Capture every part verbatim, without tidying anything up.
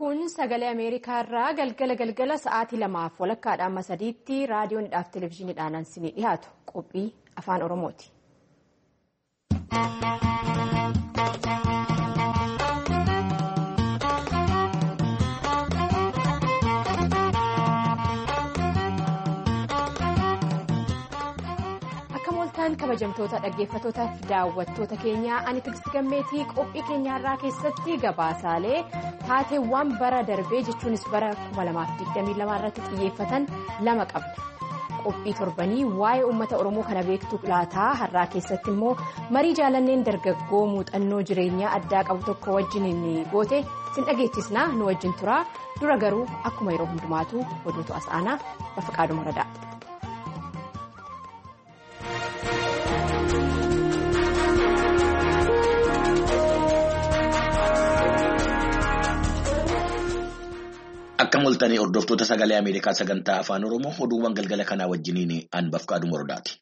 kun sagalee Ameerikaa irraa galgala galgala sa'aatii lamaaf walakkaadhaan amma sadiitti raadiyoonidhaaf televezyiiniidhaan isinii dhiyaatu qophii afaan Oromooti. Kabajamtoota dhaggeeffattoota fi daawwattoota keenyaa ani Tigist Gammeetii qophii keenyaarraa keessatti gabaasaalee taateewwan bara darbee jechuunis bara kuma lamaaf digdamii lama irratti xiyyeeffatan lama qabna. Qophii torbanii waa'ee uummata Oromoo kana beektu laataa har'aa keessatti immoo marii jaalanneen dargaggoo muuxannoo jireenyaa addaa qabu tokko wajjin goote sin dhageechisnaa nu wajjin turaa dura garuu akkuma yeroo hundumaatu oduutu as aanaa Bafaqaaduma Radaa. Akka mul'atanii hordoftoota sagalee Ameerikaa sagantaa afaan Oromoo oduuwwan galgala kanaa wajjiniin aan Bafaqaaduma Radaati.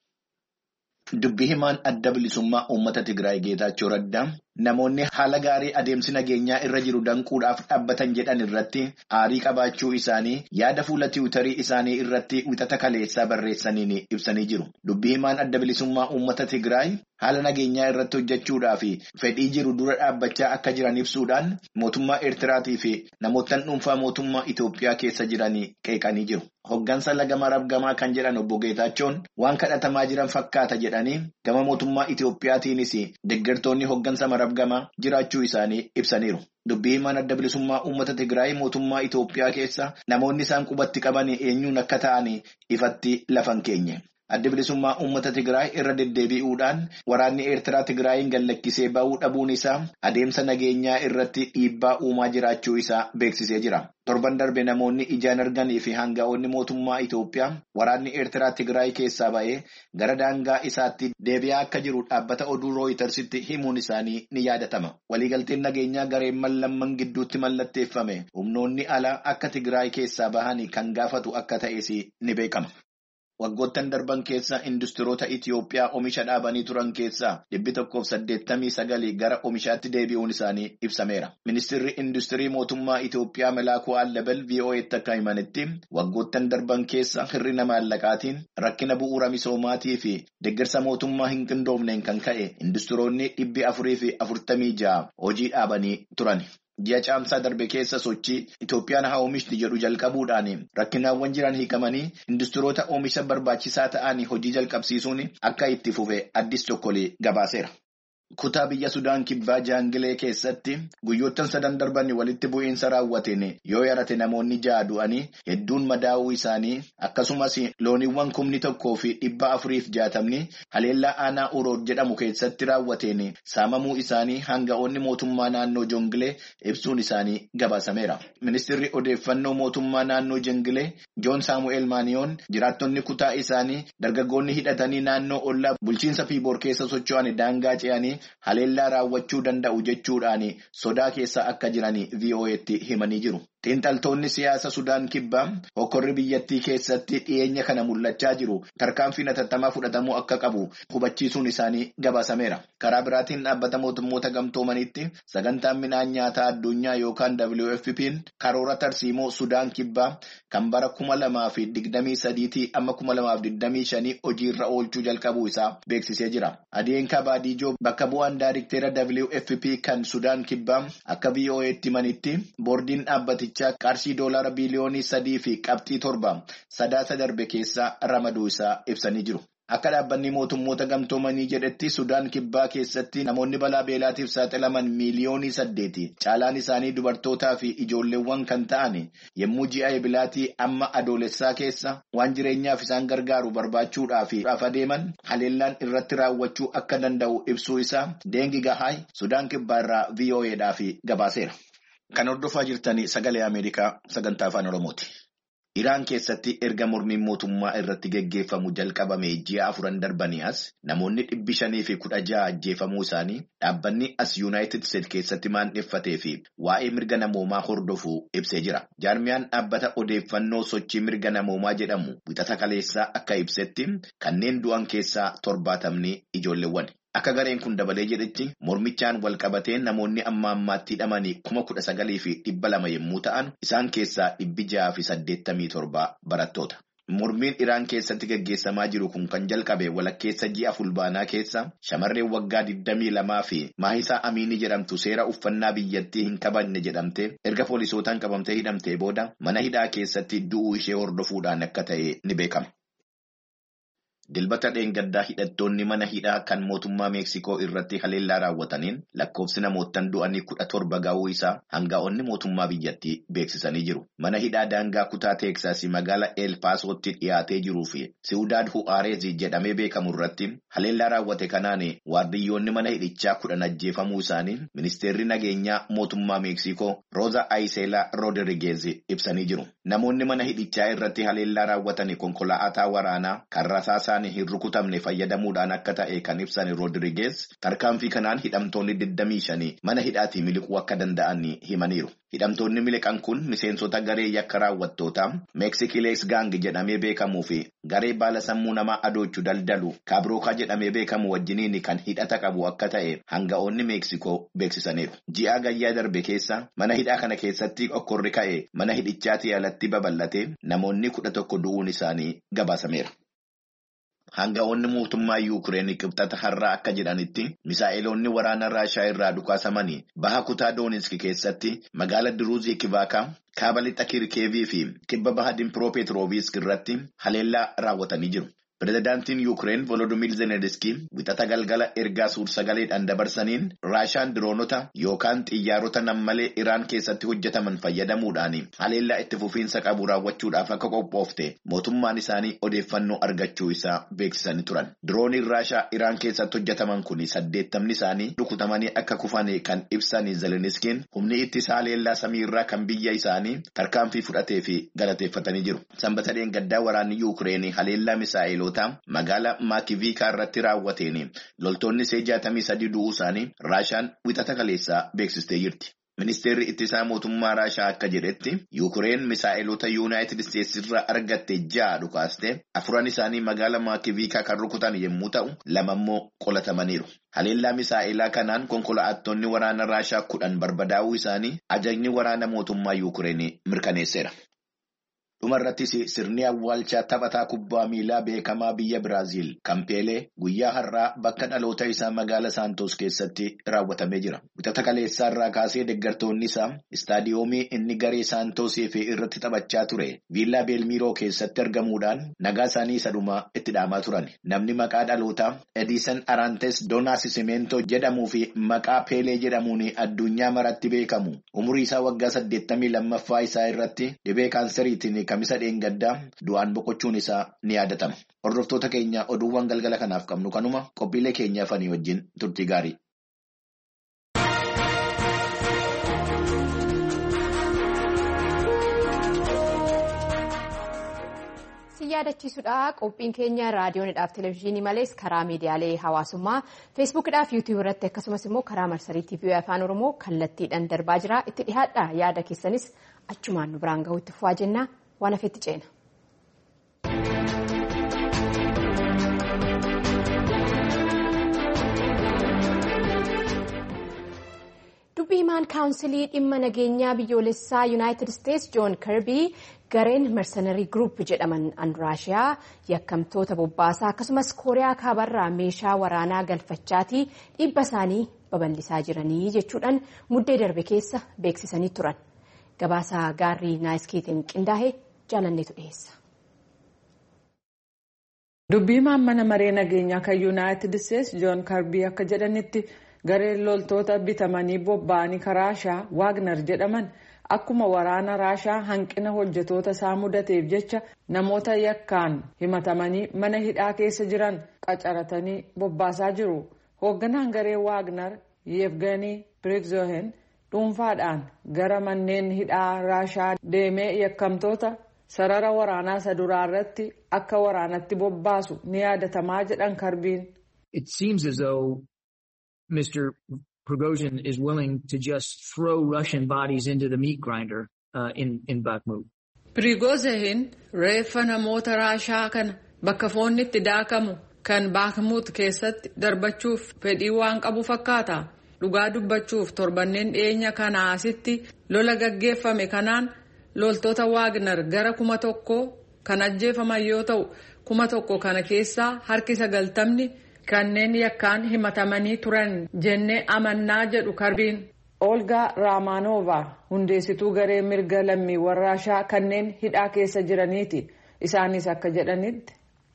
Dubbii himaan adda bilisummaa uummata Tigraay Geetaachoo Raddaa namoonni haala gaarii adeemsi nageenyaa irra jiru danquudhaaf dhaabbatan jedhan irratti aarii qabaachuu isaanii yaada fuula tiwutarii isaanii irratti wixata kaleessaa barreessaniin ibsanii jiru. Dubbii himaan adda bilisummaa uummata Tigraay haala nageenyaa irratti hojjechuudhaaf fedhii jiru dura dhaabbachaa akka jiran ibsuudhaan mootummaa Eertiraatii fi namoota dhuunfaa mootummaa Itoophiyaa keessa jiran qeeqanii jiru. Hoggansa laga marabgamaa kan jedhan obbo Geetaachoon waan kadhatamaa jiran fakkaata jedhanii gama mootummaa Itoophiyaatiinis deeggartoonni hoggansa marabgamaa jiraachuu isaanii ibsaniiru. Dubbii himaan adda bilisummaa uummata Tigraay mootummaa Itoophiyaa keessa namoonni isaan qubatti qaban eenyuun akka ta'an ifatti lafan keenye. Adda bilisummaa uummata Tigraay irra deddeebi'uudhaan waraanni Eertiraa Tigraayin gallakkisee ba'uu dhabuun isaa adeemsa nageenyaa irratti dhiibbaa uumaa jiraachuu isaa beeksisee jira. Torban darbe namoonni ijaan arganii fi hanga'oonni mootummaa Itoophiyaa waraanni Eertiraa Tigraay keessaa ba'ee gara daangaa isaatti deebi'aa akka jiru dhaabbata oduu Rooyitersitti himuun isaanii ni yaadatama. Waliigalteen nageenyaa gareewwan lamman gidduutti mallatteeffame humnoonni alaa akka Tigraay keessaa bahanii kan gaafatu akka ta'es ni beekama. Waggoottan darban keessa industiroota Itoophiyaa oomisha dhaabanii turan keessaa dhibbi tokkoof saddeettamii sagalii gara oomishaatti deebi'uun isaanii ibsameera. Ministeerri industirii mootummaa Itoophiyaa Melaakuu Allabal V O Etti akka himanitti waggoottan darban keessa hir'ina maallaqaatiin rakkina bu'uura misoomaatii fi deeggarsa mootummaa hin qindoomneen kan ka'e industiroonni dhibbi afurii fi afurtamii ja'a hojii dhaabanii turan. Ji'a caamsaa darbe keessa sochii Itoophiyaan haa oomishti jedhu jalqabuudhaan rakkinaawwan jiran hiikamanii industiroota oomisha barbaachisaa ta'an hojii jalqabsiisuun akka itti fufe Addis Chokkolee gabaaseera. Kutaa biyya Sudaan kibbaa Jaangilee keessatti guyyoottan sadan darban walitti bu'iinsa raawwateen yoo yarate namoonni ja'a du'anii hedduun madaa'uu isaanii akkasumas looniiwwan kumni tokkoo fi dhibba afuriif jaatamni haleellaa aanaa Urood jedhamu keessatti raawwateen saamamuu isaanii hanga'oonni mootummaa naannoo Jongilee ibsuun isaanii gabaasameera. Ministeerri odeeffannoo mootummaa naannoo Jongilee Joon Saamu'eel Maaniyoon jiraattonni kutaa isaanii dargaggoonni hidhatanii naannoo ollaa bulchiinsa Piiboor keessa socho'an daangaa ce'anii haleellaa raawwachuu danda'u jechuudhaan sodaa keessa akka jiran V O Etti himanii jiru. Xiinxaltoonni siyaasa Sudaan kibbaa hokkorri biyyattii keessatti dhiyeenya kana mul'achaa jiru tarkaanfiin hatattamaa fudhatamuu akka qabu hubachiisuun isaanii gabaasameera. Karaa biraatiin dhaabbata mootummoota gamtoomanitti sagantaan midhaan nyaataa addunyaa yookaan W F P'n karoora tarsiimoo Sudaan kibbaa kan bara kuma lamaa fi digdamii sadiitii amma kuma lamaaf digdamii shanii hojiirra oolchuu jalqabuu isaa beeksisee jira. Adeenkaa Baadiijoo bakka bu'aan daayirikteera W F P kan Sudaan kibbaa akka V O Etti himanitti boordiin dhaabbati qarshii doolaara biliyoonii sadii fi qabxii torba sadaasa darbe keessa ramaduu isaa ibsanii jiru. Akka dhaabbanni mootummoota gamtoomanii jedhetti Sudaan kibbaa keessatti namoonni balaa beelaatiif saaxilaman miiliyoonii saddeeti. Caalaan isaanii dubartootaa fi ijoolleewwan kan ta'an yommuu ji'a ebilaatii amma adoolessaa keessa waan jireenyaaf isaan gargaaru barbaachuudhaaf adeeman haleellaan irratti raawwachuu akka danda'u ibsuu isaa Deengi Gahaay Sudaan kibbaa irraa V O Edhaaf gabaaseera. Kan hordofaa jirtanii sagalee Ameerikaa sagantaa afaan Oromooti. Iraan keessatti erga mormiin mootummaa irratti geggeeffamu jalqabame ji'a afuran darbanii as namoonni dhibbi shanii fi kudha ja'a ajjeefamuu isaanii dhaabbanni as Yuunaayitid Isteetsi keessatti maandeffatee fi waa'ee mirga namoomaa hordofuu ibsee jira. Jaarmiyaan dhaabbata odeeffannoo sochii mirga namoomaa jedhamu wixata kaleessaa akka ibsetti kanneen du'an keessaa torbaatamni ijoolleewwan. Akka gareen kun dabalee jedhetti mormichaan wal qabatee namoonni amma ammaatti hidhamanii kuma kudha sagalii fi dhibba lama yommuu ta'an isaan keessaa dhibbi jaha fi saddeettamii torba barattoota. Mormiin Iraan keessatti gaggeessamaa jiru kun kan jalqabe walakkeessa ji'a fulbaanaa keessa shamarreen waggaa digdamii lamaa fi Maahisaa Amiinii jedhamtu seera uffannaa biyyattii hin kabajne jedhamte erga poolisootaan qabamtee hidhamtee booda mana hidhaa keessatti du'uu ishee hordofuudhaan akka ta'e ni beekama. Dilbata dheengaddaa hidhattoonni mana hidhaa kan mootummaa Meeksikoo irratti haleellaa raawwataniin lakkoofsi namootaan du'anii kudha torba ga'uu isaa hanga'oonni mootummaa biyyattii beeksisanii jiru. Mana hidhaa daangaa kutaa Teeksaasii magaalaa El Paasootti dhiyaatee jiruu fi Siwudaad Hu'aareezi jedhamee beekamu irratti haleellaa raawwate kanaan waardiyyoonni mana hidhichaa kudhan ajjeefamuu isaanii ministeerri nageenyaa mootummaa Meeksikoo Rooza Ayiseelaa Roodirigeez ibsanii jiru. Namoonni mana hidhichaa irratti haleellaa raawwatan konkolaataa waraanaa kan rasaasaa hin rukutamne fayyadamuudhaan akka ta'e kan ibsan Roodirigeez tarkaanfii kanaan hidhamtoonni digdamii shanii mana hidhaatii miliquu akka danda'an himaniiru. Hidhamtoonni miliqan kun miseensota garee yakka raawwattootaa Meeksikilees Gaang jedhamee beekamuu fi garee baala sammuu namaa adoochuu daldalu Kaabirookaa jedhamee beekamu wajjiniin kan hidhata qabu akka ta'e hanga'oonni Meeksikoo beeksisaniiru. Ji'a gayyaa darbe keessa mana hidhaa kana keessatti okkorri ka'e mana hidhichaatii alatti babal'ate namoonni kudha tokko du'uun isaanii gabaasameera. Hanga'oonni mootummaa Yuukireen qibxata har'aa akka jedhanitti misaa'iloonni waraana Raashaa irraa dhukaasamanii baha kutaa Dooniski keessatti magaala Diruuzii Kivaakaa kaaba lixa Kirkeevii fi kibba baha Dimpiroopeetirooviisk irratti haleellaa raawwatanii jiru. Pireezidaantiin Yuukireen Volodimiir Zelenskii wixata galgala ergaa suur-sagaleedhaan dabarsaniin Raashaan diroonota yookaan xiyyaarota nammalee Iraan keessatti hojjetaman fayyadamuudhaan haleellaa itti fufiinsa qabu raawwachuudhaaf akka qophoofte mootummaan isaanii odeeffannoo argachuu isaa beeksisanii turan. Dirooniin Raashaa Iraan keessatti hojjetaman kun saddeettamni isaanii rukutamanii akka kufan kan ibsan Zelenskiin humni ittisa haleellaa samiirraa kan biyya isaanii tarkaanfii fudhatee fi galateeffatanii jiru. Sanbata dheengaddaa waraanni Yuukireen haleellaa misaa'iloo magaalaa Maakiviikaa irratti raawwateen loltoonni see jaatamii sadii du'uu isaanii Raashaan wixata kaleessaa beeksistee jirti. Ministeerri ittisaa mootummaa Raashaa akka jedhetti Yuukireen misaa'ilota Yuunaayitid Isteetsi irraa argatte ja'a dhukaaste afuran isaanii magaalaa Maakiviikaa kan rukutan yommuu ta'u lama immoo qolatamaniiru. Haleellaa misaa'ilaa kanaan konkolaattonni waraana Raashaa kudhan barbadaa'uu isaanii ajajni waraana mootummaa Yuukireen mirkaneesseera. Dhumarrattis sirni awwaalchaa taphataa kubbaa miilaa beekamaa biyya Biraaziil kan Peelee guyyaa har'aa bakka dhaloota isaa magaalaa Saantoos keessatti raawwatamee jira. Wixata kaleessaa irraa kaasee deeggartoonni isaa istaadiyoomii inni garee Saantoosii fi irratti taphachaa ture Viillaa Beelmiiroo keessatti argamuudhaan nagaa isaanii isa dhumaa itti dhaamaa turan. Namni maqaa dhalootaa Ediisan Arantes Doonaasisimento jedhamuu fi maqaa Peelee jedhamuun addunyaa maratti beekamu umurii isaa waggaa saddeettamii lammaffaa isaa irratti dhibee kaanseriitiin kamisa dheengaddaa du'aan boqochuun isaa ni yaadatama. Hordoftoota keenya oduuwwan galgala kanaaf qabnu kanuma qophiilee keenyaa fanii wajjin turtii gaarii. Si yaadachiisudha qophiin keenya raadiyoonidhaaf televezyiinii malees karaa miidiyaalee hawaasummaa feesbuukidhaaf yuutiyuub irratti akkasumas immoo karaa marsarii tiivii afaan oromoo kallattiidhaan darbaa jira. Itti dhihaadha yaada keessanis achumaan nu biraan gahuutti fufaa jenna. Waan hafeetti ceena. Dubbii himaan kaawunsilii dhimma nageenyaa biyyoolessaa Yuunaayitid Isteetsi Joon Kirbii gareen mersenarii Group jedhaman an Raashiyaa yakkamtoota bobbaasaa akkasumas Kooriyaa kaabarraa meeshaa waraanaa galfachaatii dhibba isaanii babal'isaa jiranii jechuudhaan muddee darbe keessa beeksisanii turan. Gabaasaa gaarii naayiskeetiin qindaa'ee jaalanneetu dhiyeessa. Dubbii himaan mana maree nageenyaa kan Yuunaayitid Isteetsi Joon Kirbii akka jedhanitti gareen loltoota bitamanii bobba'anii Raashaa Waagner jedhaman akkuma waraana Raashaa hanqina hojjetoota isaa mudateef jecha namoota yakkaan himatamanii mana hidhaa keessa jiran qacaratanii bobbaasaa jiru. Hoogganaan garee Waagner Yevgeny Prigozhin dhuunfaadhaan gara manneen hidhaa Raashaa deemee yakkamtoota sarara waraanaa isa duraa irratti akka waraanatti bobbaasu ni yaadatamaa jedhan Kirbiin. It seems as though Mister Prigozhin is willing to just throw Russian bodies into the meat grinder uh, in in Bakhmut. Prigozhin reeffa namoota Raashaa kana bakka foonni itti daakamu kan Bakhmut keessatti darbachuuf fedhii waan qabu fakkaata. Dhugaa dubbachuuf torbanneen dhiyeenya kana asitti lola gaggeeffame kanaan loltoota Waagner gara kuma tokko kan ajjeefaman yoo ta'u kuma tokko kana keessaa harki sagaltamni kanneen yakkaan himatamanii turan jennee amannaa jedhu Karbiin. Olga Ramanova hundeessituu garee mirga lammiiwwan Raashaa kanneen hidhaa keessa jiraniiti. Isaanis akka jedhanitti.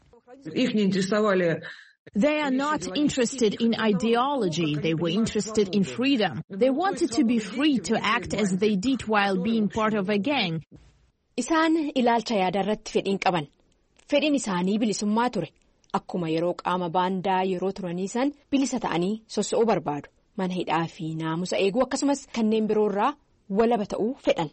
They are not interested in ideology. They were interested in freedom. They wanted to be free to act as they did while being part of a gang. Isaan ilaalcha yaada irratti fedhiin qaban. Fedhiin isaanii bilisummaa ture. Akkuma yeroo qaama baandaa yeroo turanii san bilisa ta'anii soso'uu barbaadu. Mana hidhaa fi naamusa eeguu akkasumas kanneen biroorraa walaba ta'uu fedhan.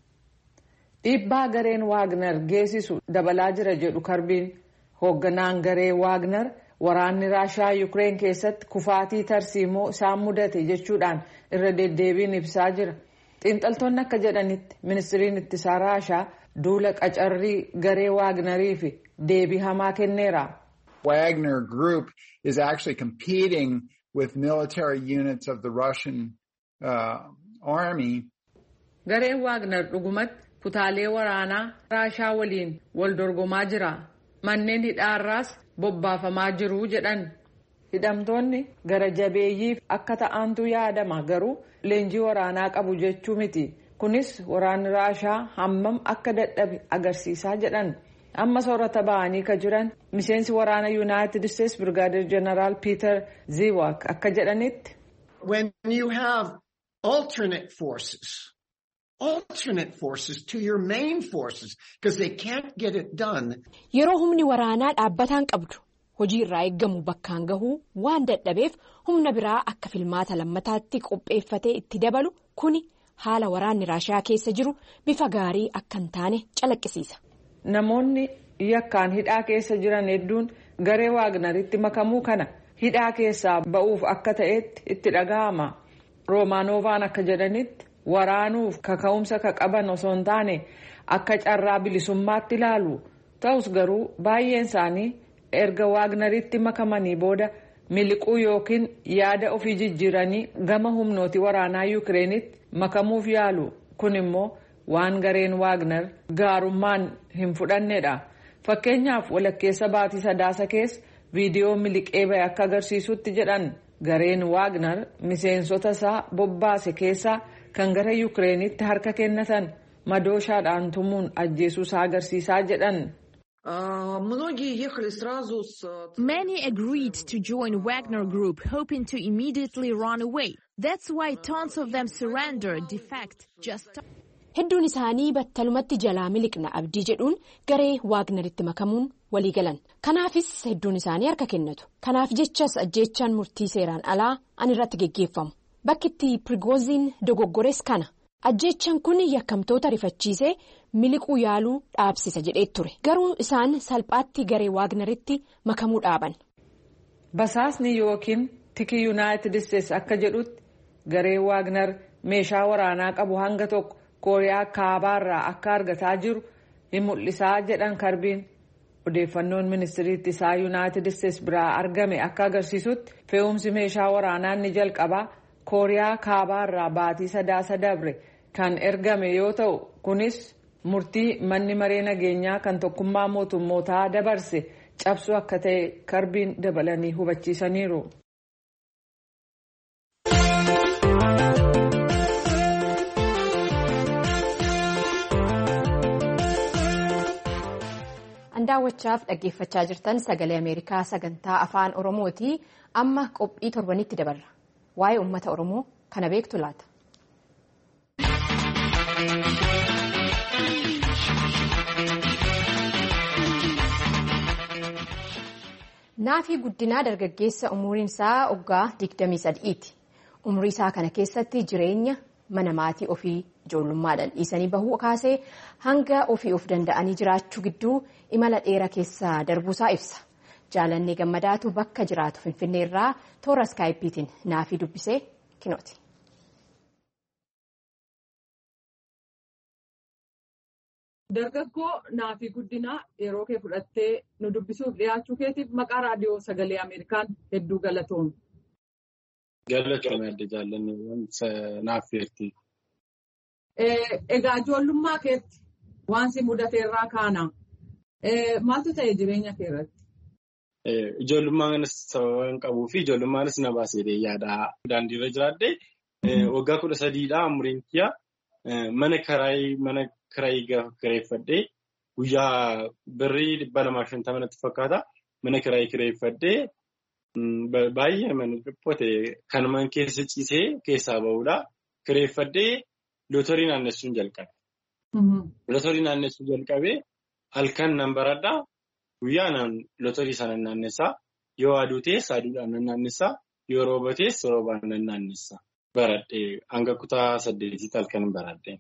Dhiibbaa gareen Waagner geessisu dabalaa jira jedhu Karbiin. Hoogganaan garee Waagner waraanni Raashaa Yukreen keessatti kufaatii tarsiimoo isaan mudate jechuudhaan irra deddeebiin ibsaa jira. Xiinxaltoonni akka jedhanitti ministiriin ittisaa Raashaa duula qacarrii garee Waagneriif deebii hamaa kenneera. Wagner group is actually competing with military units of the Russian uh, army. Gareen Waagner dhugumatti kutaalee waraanaa Raashaa waliin wal dorgomaa jira. Manneen hidhaarraas bobbaafamaa jiru jedhan. Hidhamtoonni gara jabeeyyiif akka ta'antu yaadama garuu leenjii waraanaa qabu jechuu miti. Kunis waraanni Raashaa hammam akka dadhabe agarsiisaa jedhan. Amma soorata ba'anii ka jiran miseensi waraana United States Brigadier General Peter Ziwak akka jedhanitti. When you have alternate forces, alternate forces to your main forces because they can't get it done. Yeroo humni waraanaa dhaabbataan qabdu hojii irraa eeggamu bakkaan gahuu waan dadhabeef humna biraa akka filmaata lammataatti qopheeffatee itti dabalu kuni haala waraanni Raashaa keessa jiru bifa gaarii akka hin taane calaqqisiisa. Namoonni yakkaan hidhaa keessa jiran hedduun garee Waagneritti makamuu kana hidhaa keessaa ba'uuf akka ta'etti itti dhaga'ama. Romanovaan akka jedhanitti waraanuuf kaka'umsa ka qaban osoo hin taane akka carraa bilisummaatti ilaalu. Ta'us garuu baay'een isaanii erga Waagneritti makamanii booda miliquu yookiin yaada ofii jijjiiranii gama humnooti waraanaa Yukireenitti makamuuf yaalu. Kun immoo waan gareen Waagner gaarummaan hin fudhannedha. Fakkeenyaaf walakkeessa baatii sadaasa keessa viidiyoo miliqee ba'e akka agarsiisutti jedhan gareen Waagner miseensota isaa bobbaase keessaa kan gara Yukireenitti harka kennatan madooshaadhaan tumuun ajjeesuu isaa agarsiisaa jedhan. Many agreed to join Wagner Group, hoping to immediately run away. That's why tons of them surrendered, defect, just. Hedduun isaanii battalumatti jalaa miliqna abdii jedhuun garee Waagneritti makamuun walii galan. Kanaafis hedduun isaanii harka kennatu. Kanaaf jechas ajjeechaan murtii seeraan alaa an irratti geggeeffamu. Bakkitti Prigozhin dogoggores kana. Ajjeechaan kun yakkamtoota rifachiisee miliquu yaaluu dhaabsisa jedhee ture. Garuu isaan salphaatti garee Waagneritti makamuu dhaaban. Basaasni yookiin tiki United States akka jedhutti garee Waagner meeshaa waraanaa qabu hanga tokko Kooriyaa kaabaarraa akka argataa jiru ni mul'isaa jedhan Karbiin. Odeeffannoon ministiriitti isaa United States biraa argame akka agarsiisutti fe'umsi meeshaa waraanaa ni jalqabaa Kooriyaa kaabaarraa baatii sadaasa dabre kan ergame yoo ta'u kunis murtii manni maree nageenyaa kan tokkummaa mootummootaa dabarse cabsu akka ta'e Karbiin dabalanii hubachiisaniiru. Daawwachaaf dhaggeeffachaa jirtan sagalee Ameerikaa sagantaa afaan Oromooti. Amma qophii torbanitti dabarra. Waa'ee uummata Oromoo kana beektu laata? Naafii Guddinaa dargaggeessa umuriin isaa waggaa digdamii sadiiti. Umurii isaa kana keessatti jireenya mana maatii ofii ijoollummaadhaan dhiisanii bahuu kaasee hanga ofii of danda'anii jiraachuu gidduu imala dheeraa keessa darbuusaa ibsa. Jaalannee Gammadaatu bakka jiraatu Finfinnee irraa toora iskaayipiitiin naafii dubbisee kinooti. Dargaggoo Naafii Guddinaa yeroo kee fudhattee nu dubbisuuf dhiyaachuu keetiif maqaa raadiyoo sagalee Ameerikaan hedduu galatoomne. Galatoomne adda jaallanneewwan naafeerti. Egaa ijoollummaa keetti waan si mudateerraa kaana maaltu ta'e jireenya kee irratti? Ijoollummaan sababa hin qabuu fi ijoollummaan na baasee yaada daandiirra jiraadde waggaa kudha sadiidhaa umuriin kiyya mana kiraayii mana kiraayii gaafa kireeffadhee guyyaa birrii dhibba lamaa fi shantama natti fakkaata mana kiraayii kireeffadhee baay'ee mana dhiphote kan man keessa ciisee keessaa ba'uudha kireeffadhee lootorii naannessuun jalqabe. Lootorii naannessuun jalqabee halkan nan baradhaa guyyaa naan lootorii sana naannessaa yoo aduu ta'es aduudhaan nan naannessaa yoo rooba ta'es roobaan nan naannessaa baradhee hanga kutaa saddeetitti halkan baradhee.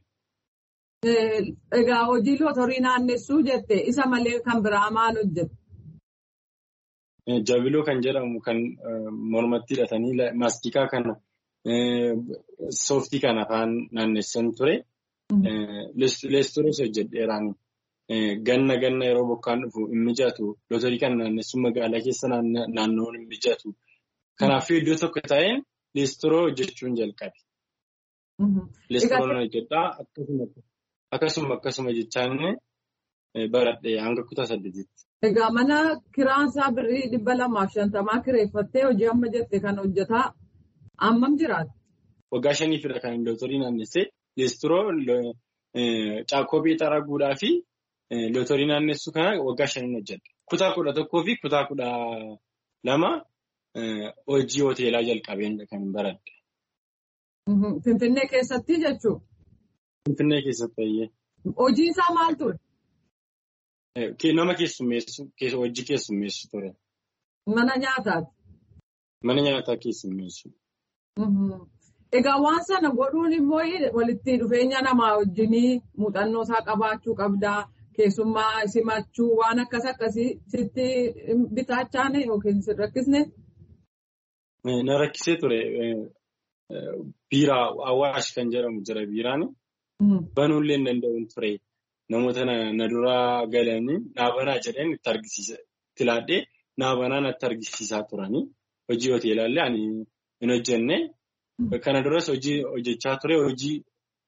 Egaa hojii lootorii naannessuu jette isa malee kan biraa maal hojjette? Jabiloo kan jedhamu kan mormatti hidhatanii maastikaa kana sooftii kana afaan naannessan ture. Leestoroos hojjedheeraan ganna ganna yeroo bokkaan dhufu hin mijatu lootorii kana naannessuun magaalaa keessa naannoon hin mijatu. Kanaaf iddoo tokko ta'een leestoroo hojjechuun jalqabe. Leestoroon hojjedhaa akkasuma. Akkasuma akkasuma jechaan baradhee hanga kutaa saddeetitti. Egaa mana kiraansaa birrii dhibba lamaaf shantamaa kireeffattee hojii amma jette kan hojjetaa ammam jiraata? Waggaa shaniifidha kan lootorii naannessee leestoroo caakkoo beexaa raguudhaa fi lootorii naannessuu kana waggaa shaniin hojjedha. Kutaa kudha tokkoo fi kutaa kudha lama hojii hoteelaa jalqabeen kan baradhe. Finfinnee keessatti jechuudha? Finfinnee keessatti ta'ee. Hojiin isaa maal ture? Nama keessummeessu, hojii keessummeessu ture. Mana nyaataati? Mana nyaataa keessummeessu. Egaa waan sana godhuun immoo walitti dhufeenya namaa wajjinii muuxannoo isaa qabaachuu qabdaa, keessummaa simachuu waan akkas akkasii sitti bitaachaane yookiin si rakkisne? Na rakkisee ture. Biiraa Awwaash kan jedhamu jira biiraan. Banuullee hin danda'uun ture. Namoota na duraa galanii naabanaa jedheen itti argisiisa. Itti laadhee naabanaa natti argisiisaa turanii. Hojii hoteelaallee ani hin hojjenne. Kana duras hojii hojjechaa ture. Hojii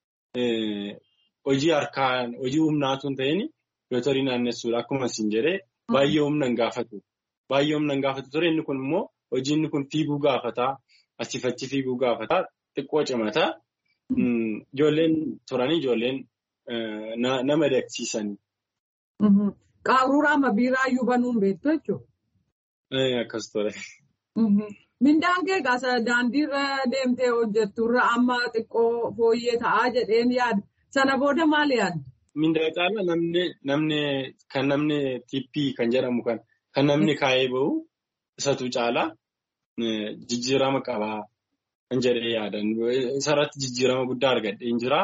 hojii harkaan hojii humnaatu hin ta'in lootorii naannessuudha. Akkuma isin jedhee baay'ee humna hin gaafatu. Baay'ee humna hin gaafatu ture. Inni kun immoo hojii inni kun fiiguu gaafataa. Asii fachi fiiguu gaafataa. Xiqqoo cimataa. Ijoolleen turanii ijoolleen nama dagsiisanii. Qaruuraa amma biiraayyuu banuun beektu jechuudha? Akkas ture. Mindaan kee gaasa daandiirra deemtee hojjetturra amma xiqqoo fooyyee ta'aa jedheen yaada. Sana booda maal yaadda? Mindaa caalaa namni namni kan namni tippii kan jedhamu kan kan namni kaayee bahu isatu caalaa jijjiirama qabaa. Kan jedhee yaadan isarratti jijjiirama guddaa argadheen jira.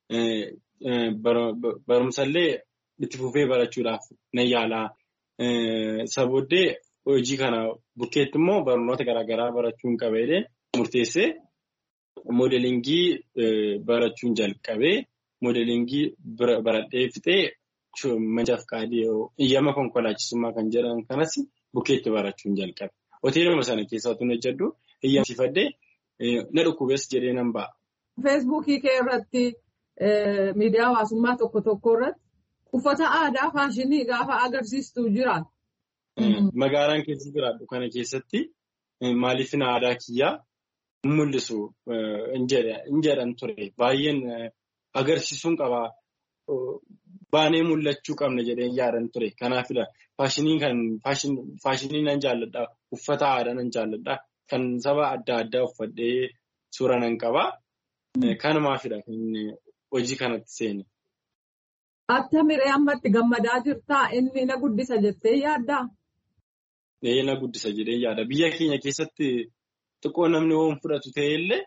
Barumsallee itti fufee barachuudhaaf nan yaalaa. Sabooddee hojii kana bukkeetti immoo barnoota garaagaraa barachuun qabeedhe murteessee moodelingii barachuun jalqabee moodelingii baradhee fixee mancaaf qaadii iyyama konkolaachisummaa kan jedhan kanas bukkeetti barachuun jalqabe. Hoteeluma sana keessatti hojjedhu iyyamsiifadhee. Na dhukkubees jedhee nan ba'a. Feesbuukii kee irratti miidiyaa hawaasummaa tokko tokko irratti uffata aadaa faashinii gaafa agarsiistu jira. Magaalaan keessa jiraadhu kana keessatti maaliifin aadaa kiyyaa mul'isu hin jedhan ture. Baay'een agarsiisuun qabaa. Baanee mul'achuu qabna jedhee yaadan ture. Kanaafidha faashinii kan faashinii nan jaalladha. Uffata aadaa nan jaalladha. Kan saba adda addaa uffadhee suura nan qabaa. Kanumaafidha kan hojii kanatti seeni. Akka miree ammatti gammadaa jirtaa inni na guddisa jettee yaaddaa? Ee na guddisa jedhee yaada. Biyya keenya keessatti xiqqoo namni hoon fudhatu ta'ellee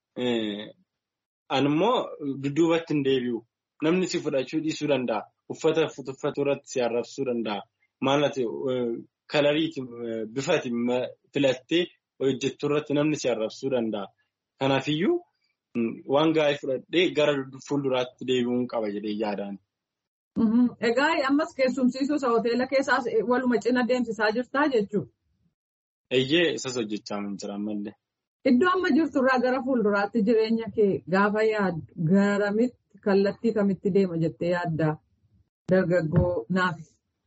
animmoo dudduubatti hin deebi'u. Namni si fudhachuu dhiisuu danda'a. Uffata uffatu irratti si arrabsuu danda'a. Maalati kalariiti bifati filattee hojjettu irratti namni si arrabsuu danda'a. Kanaafiyyuu waan gaarii fudhadhee gara fuulduraatti deebi'uun qaba jedhee yaadaan. Egaa ammas keessumsiisuu isa hoteela keessaas waluma cina deemsisaa jirtaa jechuudha. Eeyyee isas hojjechaa jira ammallee. Iddoo amma jirturraa gara fuulduraatti jireenya kee gaafa yaaddu garamitti kallattii kamitti deema jettee yaaddaa dargaggoo naaf?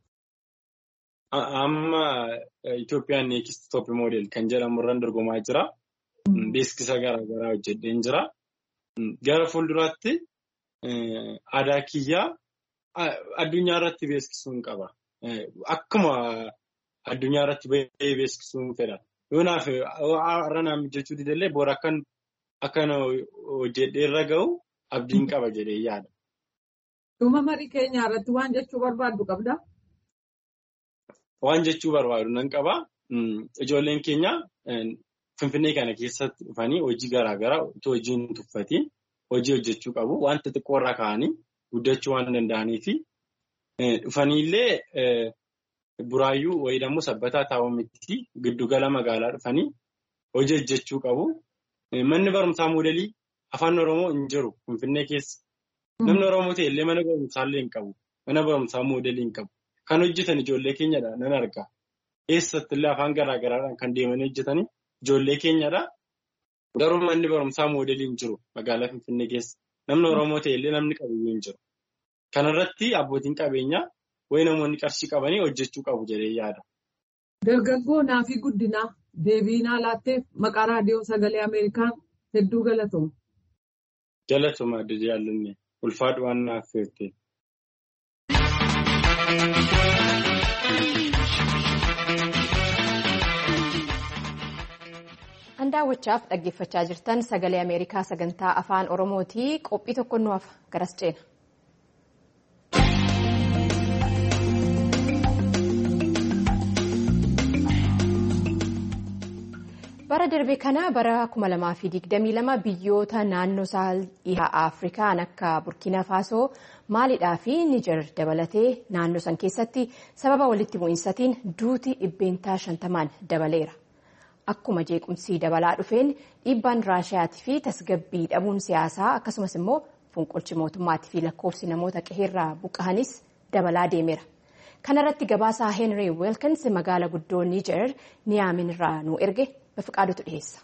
Amma Itoophiyaan neekist toop moodel kan jedhamu irraan dorgomaa jira. Beeksisa garaa garaa hojjedheen jira. Gara fuulduraatti aadaa kiyyaa addunyaa irratti beeksisuun qaba. Akkuma addunyaa irratti baay'ee beeksisuun fedha. Yoonaaf har'a naam jechuu didallee boora akkan akkan hojjedhee irra ga'u abdiin qaba jedhee yaada. Dhuma marii keenya irratti waan jechuu barbaaddu qabdaa? Waan jechuu barbaadu nan qaba. Ijoolleen keenya Finfinnee kana keessatti dhufanii hojii garaa garaa otoo hojiin tuffatiin hojii hojjechuu qabu. Wanta xiqqoo irraa ka'anii guddachuu waan danda'anii fi dhufaniillee buraayyuu wayidamuu sabbataa taa'uu miti giddugala magaalaa dhufanii hojii hojjechuu qabu. Manni barumsaa moodelii afaan Oromoo hin jiru Finfinnee keessa. Namni Oromoo ta'e illee mana barumsaallee hin qabu. Mana barumsaa moodelii hin qabu. Kan hojjetan ijoollee keenyadha nan argaa. Eessatti illee afaan garaa garaadhaan kan deemanii hojjetanii ijoollee keenyadha. Garuu manni barumsaa moodelii hin jiru magaalaa Finfinnee keessa. Namni Oromoo ta'e illee namni qabiyyuu hin jiru. Kanarratti abbootiin qabeenyaa wayi namoonni qarshii qabanii hojjechuu qabu jedhee yaada. Dargaggoo Naafii Guddinaa deebiinaa laatteef maqaa raadiyoo sagalee Ameerikaan hedduu galatooma. Galatooma adda jaallanne ulfaadhu waan naaf feete. Daawwachaaf dhaggeeffachaa jirtan sagalee Ameerikaa sagantaa afaan Oromootii qophii tokko nuuf garas ceena. Bara darbe kana bara kuma lamaa fi digdamii lama biyyoota naannoo Sahel dhihaa Afrikaan akka Burkina Faso, Maaliidhaa fi Niger dabalatee naannoo san keessatti sababa walitti bu'iinsatiin duuti dhibbeentaa shantamaan dabaleera. Akkuma jeequmsii dabalaa dhufeen dhiibbaan Raashiyaatii fi tasgabbii dhabuun siyaasaa akkasumas immoo fonqolchi mootummaatii fi lakkoofsi namoota qe'eerraa buqqa'anis dabalaa deemeera. Kanarratti gabaasaa Henry Wilkins magaala guddoo Niger Niyaamin irraa nu erge Bafiqaadutu dhiyeessa.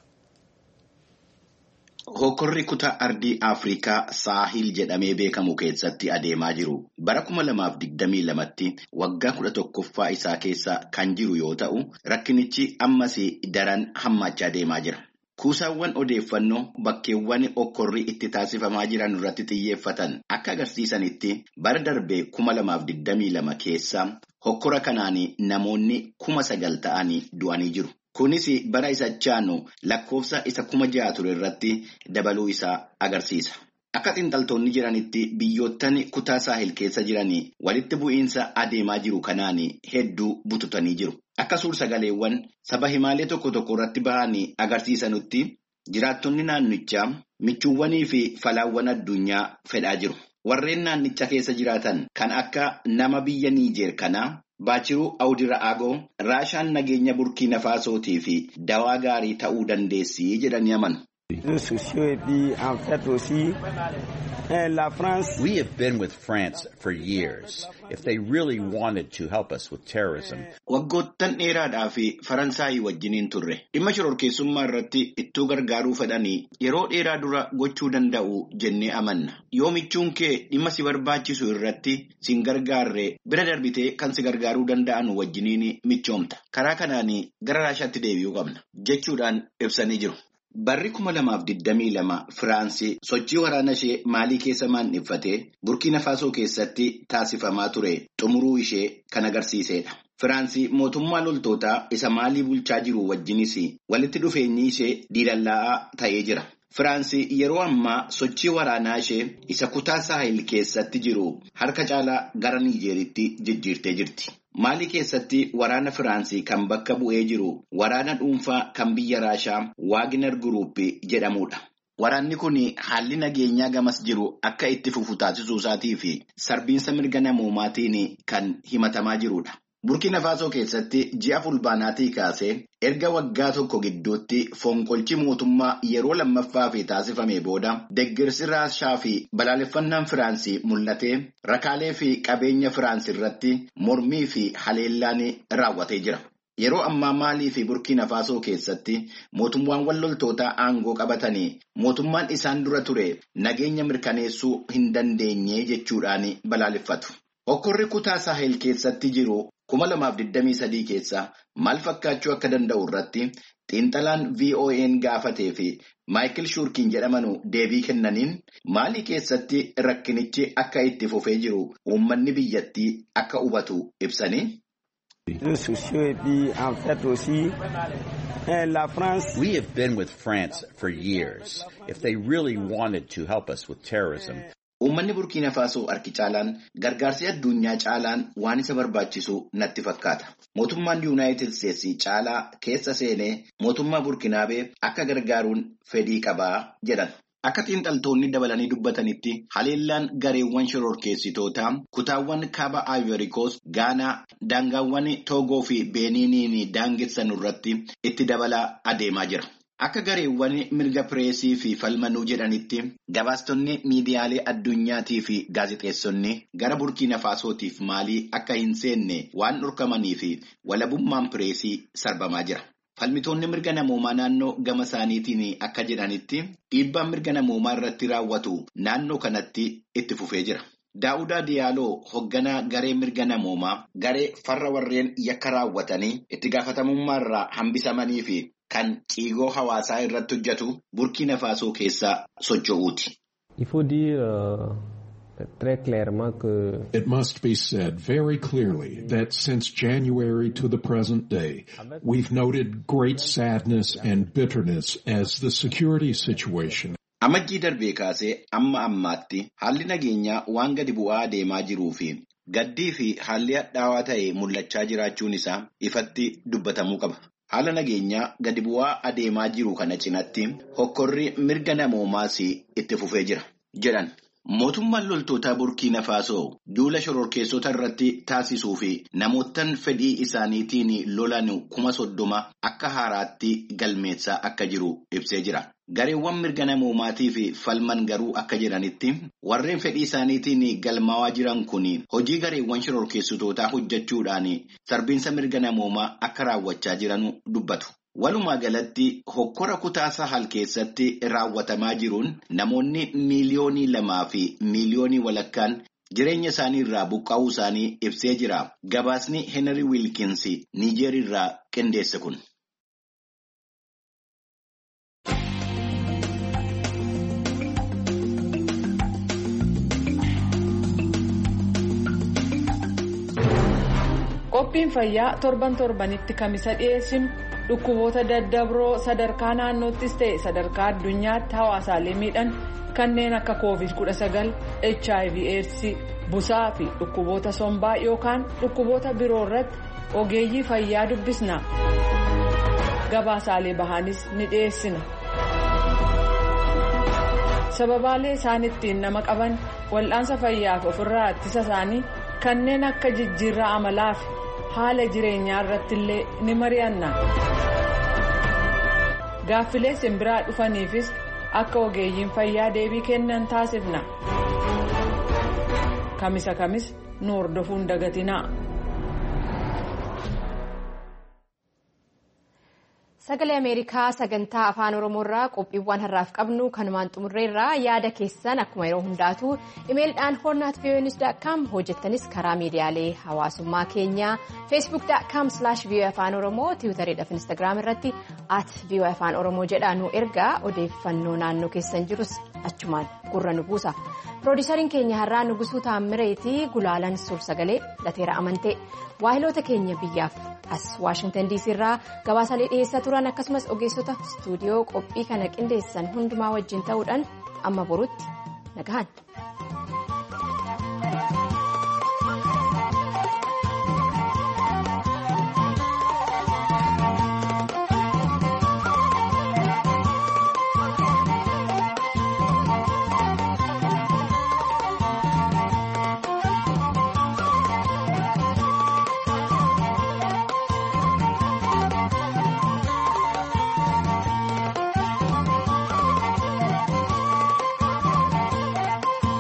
Hokkorri kutaa ardii Afrikaa Saahil jedhamee beekamu keessatti adeemaa jiru. Bara kuma lamaaf digdamii lamatti waggaa kudha tokkoffaa isaa keessa kan jiru yoo ta'u, rakkinichi ammas daran hammaachaa deemaa jira. Kuusaawwan odeeffannoo bakkeewwan hokkorri itti taasifamaa jiran irratti xiyyeeffatan akka agarsiisanitti bara darbee kuma lamaaf digdamii lama keessa hokkora kanaan namoonni kuma sagal ta'anii du'anii jiru. Kunis bara isa chaanu lakkoofsa isa kuma ja'a ture irratti dabaluu isaa agarsiisa. Akka xiinxaltoonni jiranitti biyyoottan kutaa Saahil keessa jiranii walitti bu'iinsa adeemaa jiru kanaan hedduu bututanii jiru. Akka suur-sagaleewwan saba himaalee tokko tokko irratti ba'anii agarsiisanutti jiraattonni naannichaa michuuwwanii fi falaawwan addunyaa fedhaa jiru. Warreen naannicha keessa jiraatan kan akka nama biyya Niijeer kanaa Baachiruu Awdira'aagoo Raashaan nageenya Burkiina Faasootii fi dawaa gaarii ta'uu dandeessi jedhanii amanu. We have been with France for years. If they really wanted to help us with terrorism. Waggoottan dheeraadhaa fi Faransaayii wajjiniin turre. Dhimma shororkeessummaa irratti ittuu gargaaruu fedhanii yeroo dheeraa dura gochuu danda'u jennee amanna. Yoo michuun kee dhimma si barbaachisu irratti sin gargaarre bira darbitee kan si gargaaruu danda'an wajjiniin michoomta. Karaa kanaan gara Raashaatti deebi'uu qabna jechuudhaan ibsanii jiru. Barri kuma lamaaf digdamii lama Firaansii sochii waraana ishee Maalii keessa maandhiffatee Burkiina Faasoo keessatti taasifamaa ture xumuruu ishee kan agarsiisedha. Firaansii mootummaa loltootaa isa Maalii bulchaa jiru wajjinis walitti dhufeenyi ishee diilallaa'aa ta'ee jira. Firaansii yeroo ammaa sochii waraanaa ishee isa kutaa Saahil keessatti jiru harka caalaa gara Niijeeritti jijjiirtee jirti. Maalii keessatti waraana Firaansii kan bakka bu'ee jiru waraana dhuunfaa kan biyya Raashaa Waagner Group jedhamudha. Waraanni kun haalli nageenyaa gamas jiru akka itti fufu taasisuu isaatii fi sarbiinsa mirga namoomaatiin kan himatamaa jirudha. Burkina Faso keessatti ji'a fulbaanaatii kaasee erga waggaa tokko gidduutti fonqolchi mootummaa yeroo lammaffaa fi taasifame booda deeggarsi Raashaa fi balaaleffannaan Firaansii mul'atee rakaalee fi qabeenya Firaansii irratti mormii fi haleellaan raawwatee jira. Yeroo ammaa Maalii fi Burkina Faso keessatti mootummaawwan loltootaa aangoo qabatanii mootummaan isaan dura ture nageenya mirkaneessuu hin dandeenye jechuudhaan balaaleffatu. Hokkorri kutaa Sahel keessatti jiru kuma lamaaf digdamii sadii keessa maal fakkaachuu akka danda'u irratti xiinxalaan V O A'n gaafatee fi Maayikil Shurkiin jedhamanu deebii kennaniin Maalii keessatti rakkinichi akka itti fufee jiru uummanni biyyattii akka hubatu ibsanii. We have been with France for years. If they really wanted to help us with terrorism. Uummanni Burkina Faso harki caalaan gargaarsi addunyaa caalaan waan isa barbaachisu natti fakkaata. Mootummaan Yuunaayitid Steetsi caalaa keessa seenee mootummaa Burkinaabee akka gargaaruun fedhii qabaa jedhan. Akka xiinxaltoonni dabalanii dubbatanitti haleellaan gareewwan shororkeessitootaa kutaawwan kaaba Ivory Coast, Gaanaa, daangaawwan Toogoo fi Beeniiniin daangessan irratti itti dabalaa adeemaa jira. Akka gareewwan mirga pireesii fi falmanuu jedhanitti gabaastonni miidiyaalee addunyaatii fi gaazexeessonni gara Burkina Fasootiif Maalii akka hin seenne waan dhorkamanii fi walabummaan pireesii sarbamaa jira. Falmitoonni mirga namoomaa naannoo gama isaaniitiin akka jedhanitti dhiibbaan mirga namoomaa irratti raawwatu naannoo kanatti itti fufee jira. Daawudaa Diyaaloo hoogganaa garee mirga namoomaa garee farra warreen yakka raawwatanii itti gaafatamummaa irraa hambisamanii fi kan ciigoo hawaasaa irratti hojjetu Burkina Faso keessaa socho'uuti. It must be said very clearly that since January to the present day, we've noted great sadness and bitterness as the security situation. Amajjii darbee kaasee amma ammaatti haalli nageenyaa waan gadi bu'aa deemaa jiruu fi gaddii fi haalli hadhaawaa ta'e mul'achaa jiraachuun isaa ifatti dubbatamuu qaba. Haala nageenyaa gadi bu'aa adeemaa jiru kana cinatti hokkorri mirga namoomaas itti fufee jira jedhan. Mootummaan loltootaa Burkina Faso duula shororkeessota irratti taasisuu fi namootaan fedhii isaaniitiin lolan kuma soddoma akka haaraatti galmeessaa akka jiru ibsee jira. Gareewwan mirga namoomaatii fi falman garuu akka jedhanitti warreen fedhii isaaniitiin galmaawaa jiran kun hojii gareewwan shororkeessitootaa hojjechuudhaan sarbiinsa mirga namoomaa akka raawwachaa jiran dubbatu. Walumaa galatti hokkora kutaa Sahal keessatti raawwatamaa jiruun namoonni miiliyoonii lamaa fi miiliyoonii walakkaan jireenya isaanii irraa buqqaa'uu isaanii ibsee jira. Gabaasni Henry Wilkins Niijeer irraa qindeesse kun. Qophiin fayyaa torban torbanitti kamisa dhiyeessinu dhukkuboota daddabroo sadarkaa naannoottis ta'e sadarkaa addunyaatti hawaasaalee miidhan kanneen akka koovid kudha sagal, H I V AIDS, busaa fi dhukkuboota sombaa yookaan dhukkuboota biroo irratti ogeeyyii fayyaa dubbisna. Gabaasaalee bahaanis ni dhiyeessina. Sababaalee isaan ittiin nama qaban wal'aansa fayyaaf ofirraa ittisa isaanii kanneen akka jijjiirraa amalaa fi haala jireenyaa irratti illee ni mari'anna. Gaaffilee simbiraa dhufaniifis akka ogeeyyiin fayyaa deebii kennan taasifna. Kamisa kamis nu hordofuun dagatinaa. Sagalee Ameerikaa sagantaa afaan Oromoo irraa qophiiwwan har'aaf qabnu kanumaan xumurreerraa yaada keessan akkuma yeroo hundaatu imeelidhaan horn at v o a news dot com hojjettanis karaa miidiyaalee hawaasummaa keenyaa facebook dot com slash v o a afaan oromoo tiwutariidhaaf instagram irratti at v o a afaan oromoo jedhaa nu ergaa odeeffannoo naannoo keessan jirus achumaan gurra nu buusa. Piroodiisariin keenya har'aa Nugusuu Taammireetii gulaalan suur sagalee lateera amantee waahiloota keenya biyyaaf as Waashingtan D C irraa gabaasaalee dhiyeessaa turan akkasumas ogeessota istuudiyoo qophii kana qindeessan hundumaa wajjin ta'uudhaan amma borutti nagahan.